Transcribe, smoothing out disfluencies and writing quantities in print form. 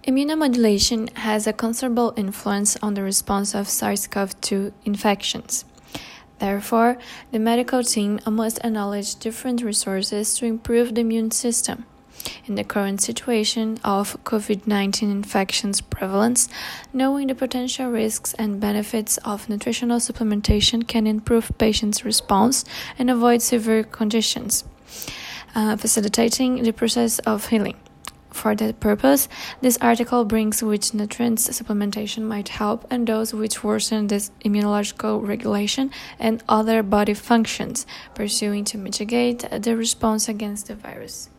Immunomodulation has a considerable influence on the response of SARS-CoV-2 infections. Therefore, the medical team must acknowledge different resources to improve the immune system. In the current situation of COVID-19 infections prevalence, knowing the potential risks and benefits of nutritional supplementation can improve patients' response and avoid severe conditions, facilitating the process of healing. For that purpose, this article brings which nutrients supplementation might help and those which worsen this immunological regulation and other body functions, pursuing to mitigate the response against the virus.